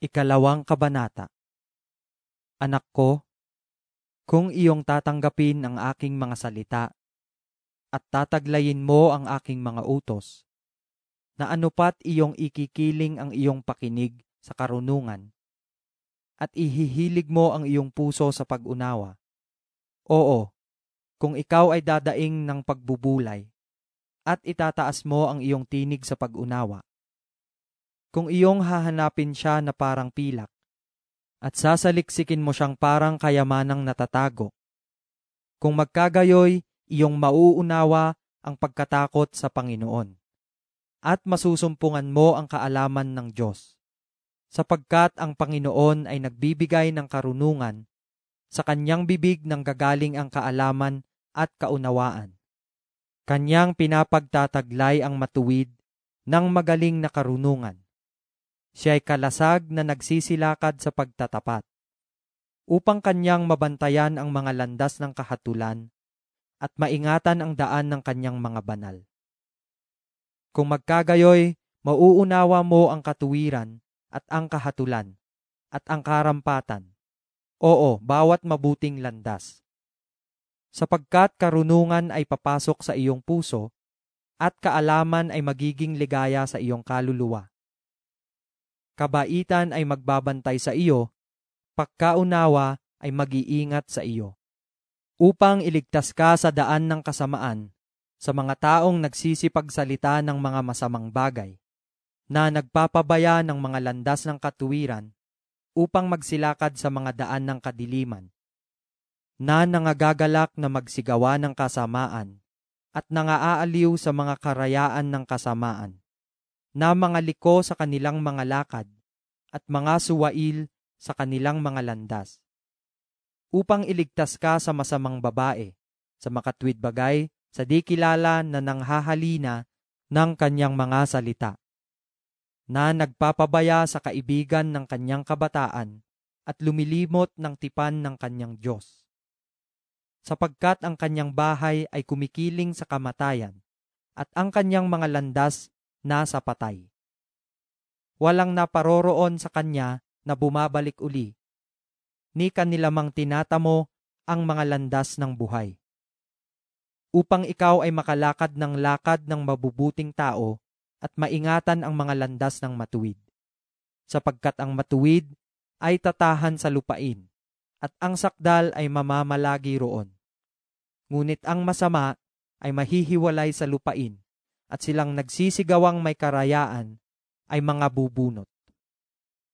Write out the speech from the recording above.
Ikalawang kabanata. Anak ko, kung iyong tatanggapin ang aking mga salita at tataglayin mo ang aking mga utos, na anupat iyong ikikiling ang iyong pakinig sa karunungan, at ihihilig mo ang iyong puso sa pag-unawa. Oo, kung ikaw ay dadaing ng pagbubulay, at itataas mo ang iyong tinig sa pag-unawa. Kung iyong hahanapin siya na parang pilak, at sasaliksikin mo siyang parang kayamanang natatago. Kung magkagayoy, iyong mauunawa ang pagkatakot sa Panginoon, at masusumpungan mo ang kaalaman ng Diyos, sapagkat ang Panginoon ay nagbibigay ng karunungan, sa kanyang bibig nang gagaling ang kaalaman at kaunawaan. Kanyang pinapagtataglay ang matuwid ng magaling na karunungan. Siya'y kalasag na nagsisilakad sa pagtatapat, upang kanyang mabantayan ang mga landas ng kahatulan at maingatan ang daan ng kanyang mga banal. Kung magkagayoy, mauunawa mo ang katuwiran at ang kahatulan at ang karampatan, oo, bawat mabuting landas. Sapagkat karunungan ay papasok sa iyong puso at kaalaman ay magiging ligaya sa iyong kaluluwa. Kabaitan ay magbabantay sa iyo, pagkaunawa ay mag-iingat sa iyo, upang iligtas ka sa daan ng kasamaan sa mga taong nagsisipagsalita ng mga masamang bagay, na nagpapabaya ng mga landas ng katuwiran upang magsilakad sa mga daan ng kadiliman, na nangagagalak na magsigawa ng kasamaan at nangaaaliw sa mga karayaan ng kasamaan, na mga liko sa kanilang mga lakad at mga suwail sa kanilang mga landas, upang iligtas ka sa masamang babae, sa makatwid bagay, sa di kilala na nanghahalina ng kanyang mga salita, na nagpapabaya sa kaibigan ng kanyang kabataan at lumilimot ng tipan ng kanyang Diyos. Sapagkat ang kanyang bahay ay kumikiling sa kamatayan at ang kanyang mga landas nasa patay. Walang naparoroon sa kanya na bumabalik uli, ni kanila mang tinatamo ang mga landas ng buhay. Upang ikaw ay makalakad ng lakad ng mabubuting tao at maingatan ang mga landas ng matuwid. Sapagkat ang matuwid ay tatahan sa lupain at ang sakdal ay mamamalagi roon. Ngunit ang masama ay mahihiwalay sa lupain, at silang nagsisigawang may karayaan ay mga bubunot.